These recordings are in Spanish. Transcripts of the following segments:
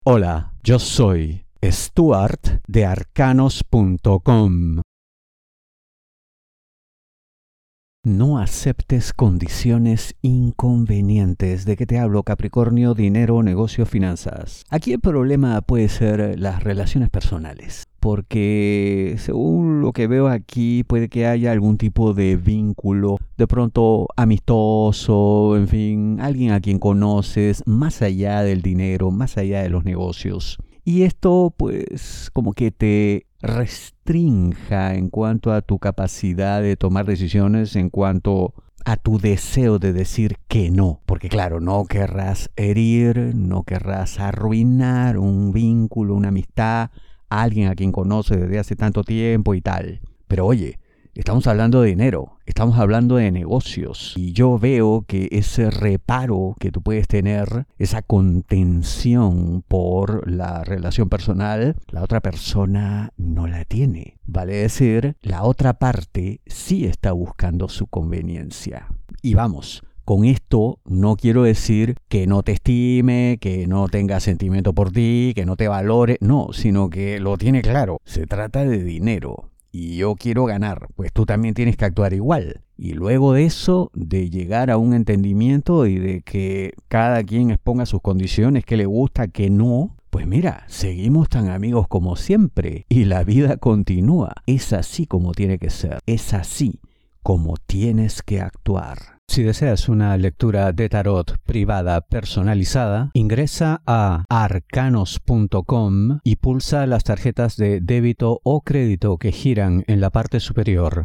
Hola, yo soy Stuart de arcanos.com. No aceptes condiciones inconvenientes. ¿De qué te hablo, Capricornio? Dinero, negocio, finanzas. Aquí el problema puede ser las relaciones personales, porque según lo que veo aquí puede que haya algún tipo de vínculo, de pronto amistoso, en fin, alguien a quien conoces, más allá del dinero, más allá de los negocios. Y esto pues como que te restrinja en cuanto a tu capacidad de tomar decisiones, en cuanto a tu deseo de decir que no. Porque claro, no querrás herir, no querrás arruinar un vínculo, una amistad, a alguien a quien conoces desde hace tanto tiempo y tal. Pero oye, estamos hablando de dinero, estamos hablando de negocios, y yo veo que ese reparo que tú puedes tener, esa contención por la relación personal, la otra persona no la tiene. Vale decir, la otra parte sí está buscando su conveniencia. Y vamos, con esto no quiero decir que no te estime, que no tenga sentimiento por ti, que no te valore, no, sino que lo tiene claro. Se trata de dinero. Y yo quiero ganar, pues tú también tienes que actuar igual. Y luego de eso, de llegar a un entendimiento y de que cada quien exponga sus condiciones, qué le gusta, qué no, pues mira, seguimos tan amigos como siempre y la vida continúa. Es así como tiene que ser, es así como tienes que actuar. Si deseas una lectura de tarot privada personalizada, ingresa a arcanos.com y pulsa las tarjetas de débito o crédito que giran en la parte superior.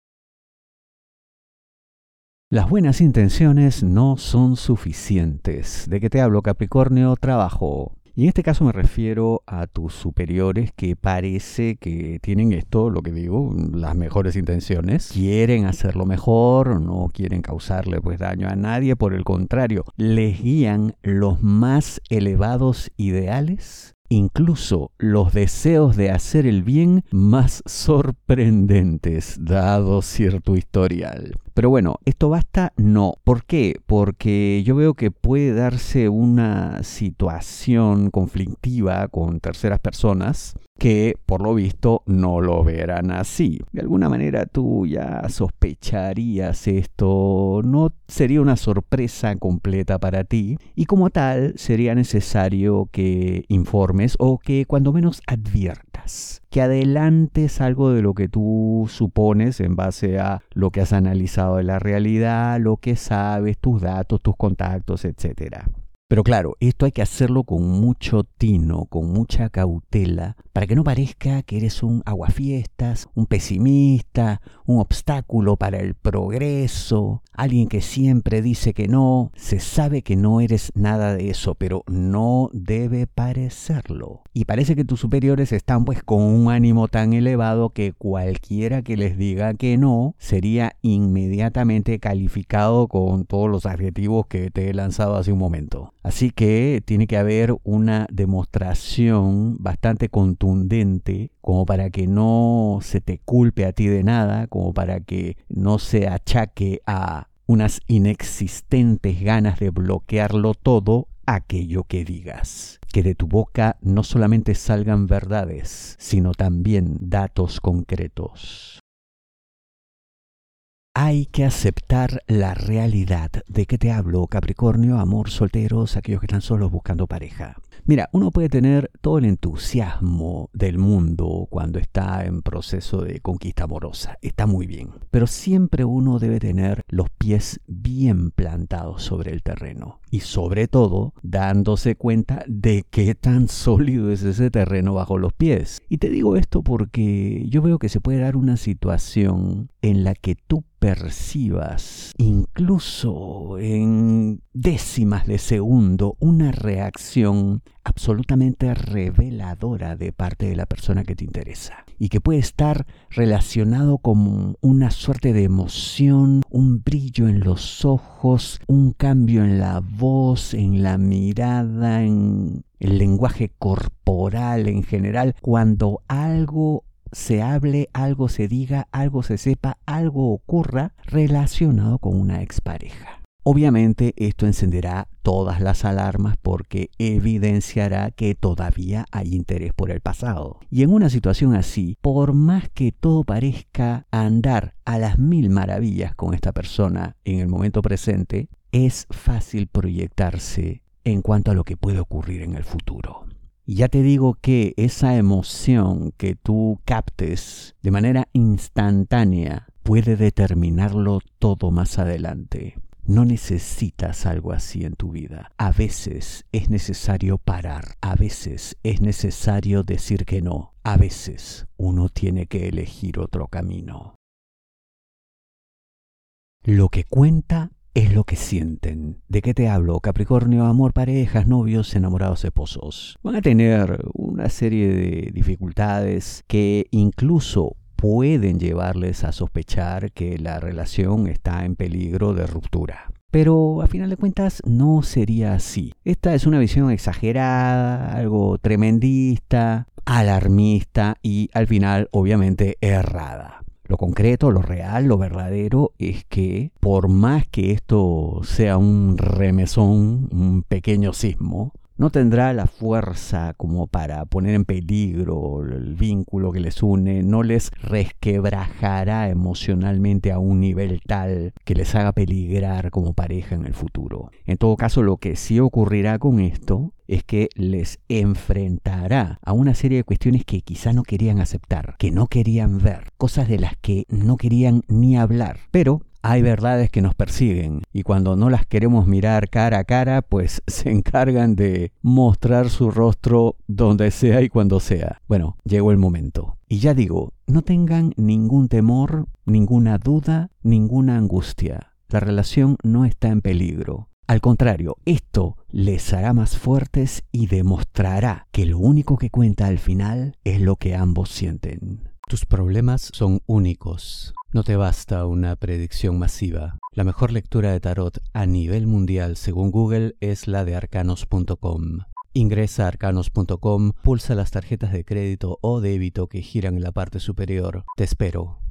Las buenas intenciones no son suficientes. ¿De qué te hablo, Capricornio? Trabajo. Y en este caso me refiero a tus superiores que parece que tienen esto, lo que digo, las mejores intenciones. Quieren hacerlo mejor, no quieren causarle pues daño a nadie. Por el contrario, les guían los más elevados ideales, incluso los deseos de hacer el bien más sorprendentes, dado cierto historial. Pero bueno, ¿esto basta? No. ¿Por qué? Porque yo veo que puede darse una situación conflictiva con terceras personas que, por lo visto, no lo verán así. De alguna manera tú ya sospecharías esto, no sería una sorpresa completa para ti, y como tal sería necesario que informes o que cuando menos adviertas, que adelantes algo de lo que tú supones en base a lo que has analizado de la realidad, lo que sabes, tus datos, tus contactos, etc. Pero claro, esto hay que hacerlo con mucho tino, con mucha cautela, para que no parezca que eres un aguafiestas, un pesimista, un obstáculo para el progreso, alguien que siempre dice que no. Se sabe que no eres nada de eso, pero no debe parecerlo. Y parece que tus superiores están pues con un ánimo tan elevado que cualquiera que les diga que no sería inmediatamente calificado con todos los adjetivos que te he lanzado hace un momento. Así que tiene que haber una demostración bastante contundente como para que no se te culpe a ti de nada, como para que no se achaque a unas inexistentes ganas de bloquearlo todo aquello que digas. Que de tu boca no solamente salgan verdades, sino también datos concretos. Hay que aceptar la realidad. ¿De qué te hablo, Capricornio? Amor, solteros, aquellos que están solos buscando pareja. Mira, uno puede tener todo el entusiasmo del mundo cuando está en proceso de conquista amorosa. Está muy bien. Pero siempre uno debe tener los pies bien plantados sobre el terreno. Y sobre todo, dándose cuenta de qué tan sólido es ese terreno bajo los pies. Y te digo esto porque yo veo que se puede dar una situación en la que tú percibas, incluso en décimas de segundo, una reacción absolutamente reveladora de parte de la persona que te interesa y que puede estar relacionado con una suerte de emoción, un brillo en los ojos, un cambio en la voz, en la mirada, en el lenguaje corporal en general, cuando algo se hable, algo se diga, algo se sepa, algo ocurra relacionado con una expareja. Obviamente esto encenderá todas las alarmas porque evidenciará que todavía hay interés por el pasado. Y en una situación así, por más que todo parezca andar a las mil maravillas con esta persona en el momento presente, es fácil proyectarse en cuanto a lo que puede ocurrir en el futuro. Y ya te digo que esa emoción que tú captes de manera instantánea puede determinarlo todo más adelante. No necesitas algo así en tu vida. A veces es necesario parar. A veces es necesario decir que no. A veces uno tiene que elegir otro camino. Lo que cuenta es lo que sienten. ¿De qué te hablo? Capricornio, amor, parejas, novios, enamorados, esposos. Van a tener una serie de dificultades que incluso pueden llevarles a sospechar que la relación está en peligro de ruptura. Pero a final de cuentas no sería así. Esta es una visión exagerada, algo tremendista, alarmista y al final obviamente errada. Lo concreto, lo real, lo verdadero es que por más que esto sea un remesón, un pequeño sismo, no tendrá la fuerza como para poner en peligro el vínculo que les une, no les resquebrajará emocionalmente a un nivel tal que les haga peligrar como pareja en el futuro. En todo caso, lo que sí ocurrirá con esto es que les enfrentará a una serie de cuestiones que quizá no querían aceptar, que no querían ver, cosas de las que no querían ni hablar, pero hay verdades que nos persiguen y cuando no las queremos mirar cara a cara, pues se encargan de mostrar su rostro donde sea y cuando sea. Bueno, llegó el momento. Y ya digo, no tengan ningún temor, ninguna duda, ninguna angustia. La relación no está en peligro. Al contrario, esto les hará más fuertes y demostrará que lo único que cuenta al final es lo que ambos sienten. Tus problemas son únicos. No te basta una predicción masiva. La mejor lectura de tarot a nivel mundial, según Google, es la de arcanos.com. Ingresa a arcanos.com, pulsa las tarjetas de crédito o débito que giran en la parte superior. Te espero.